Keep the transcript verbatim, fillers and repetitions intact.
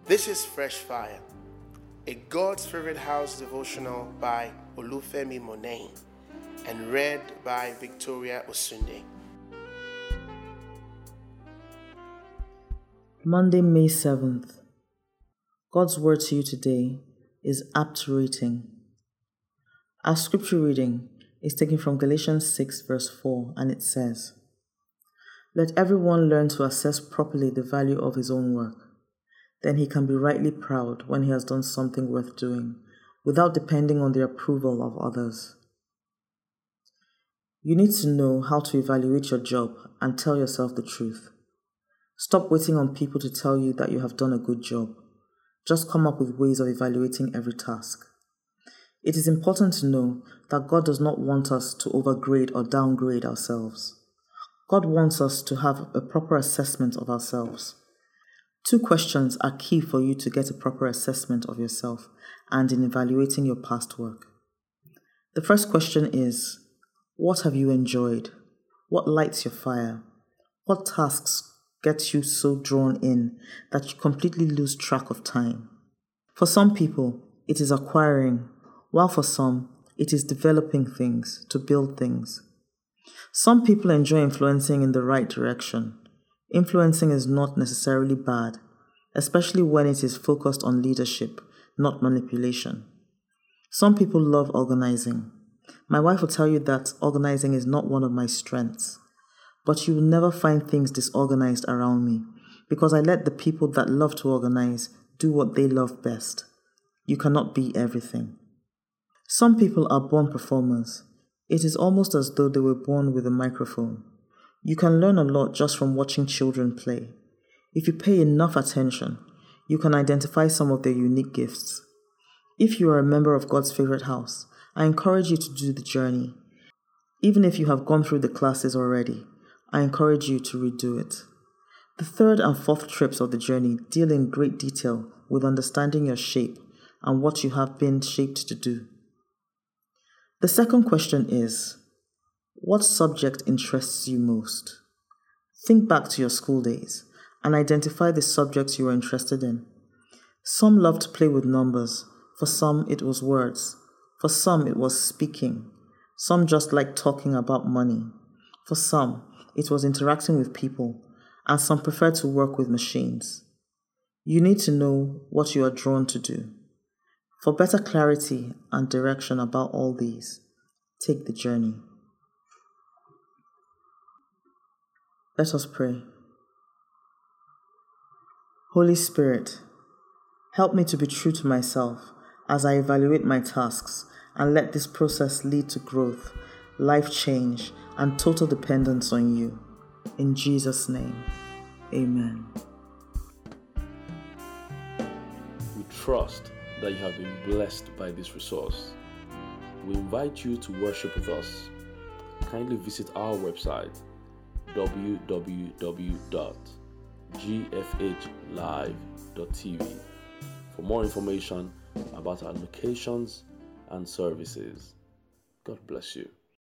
This is Fresh Fire, a God's Favorite House devotional by Olufemi Monain and read by Victoria Osunde. Monday, May seventh. God's word to you today is apt rating. Our scripture reading is taken from Galatians six verse four, and it says, "Let everyone learn to assess properly the value of his own work. Then he can be rightly proud when he has done something worth doing, without depending on the approval of others." You need to know how to evaluate your job and tell yourself the truth. Stop waiting on people to tell you that you have done a good job. Just come up with ways of evaluating every task. It is important to know that God does not want us to overgrade or downgrade ourselves. God wants us to have a proper assessment of ourselves. Two questions are key for you to get a proper assessment of yourself and in evaluating your past work. The first question is, what have you enjoyed? What lights your fire? What tasks get you so drawn in that you completely lose track of time? For some people, it is acquiring, while for some, it is developing things, to build things. Some people enjoy influencing in the right direction. Influencing is not necessarily bad, especially when it is focused on leadership, not manipulation. Some people love organizing. My wife will tell you that organizing is not one of my strengths, but you will never find things disorganized around me because I let the people that love to organize do what they love best. You cannot be everything. Some people are born performers. It is almost as though they were born with a microphone. You can learn a lot just from watching children play. If you pay enough attention, you can identify some of their unique gifts. If you are a member of God's favorite house, I encourage you to do the journey. Even if you have gone through the classes already, I encourage you to redo it. The third and fourth trips of the journey deal in great detail with understanding your shape and what you have been shaped to do. The second question is, what subject interests you most? Think back to your school days and identify the subjects you were interested in. Some loved to play with numbers. For some, it was words. For some, it was speaking. Some just liked talking about money. For some, it was interacting with people, and some preferred to work with machines. You need to know what you are drawn to do. For better clarity and direction about all these, take the journey. Let us pray. Holy Spirit, help me to be true to myself as I evaluate my tasks, and let this process lead to growth, life change, and total dependence on you. In Jesus' name, amen. We trust that you have been blessed by this resource. We invite you to worship with us. Kindly visit our website, w w w dot g f h live dot t v, for more information about our locations and services. God bless you.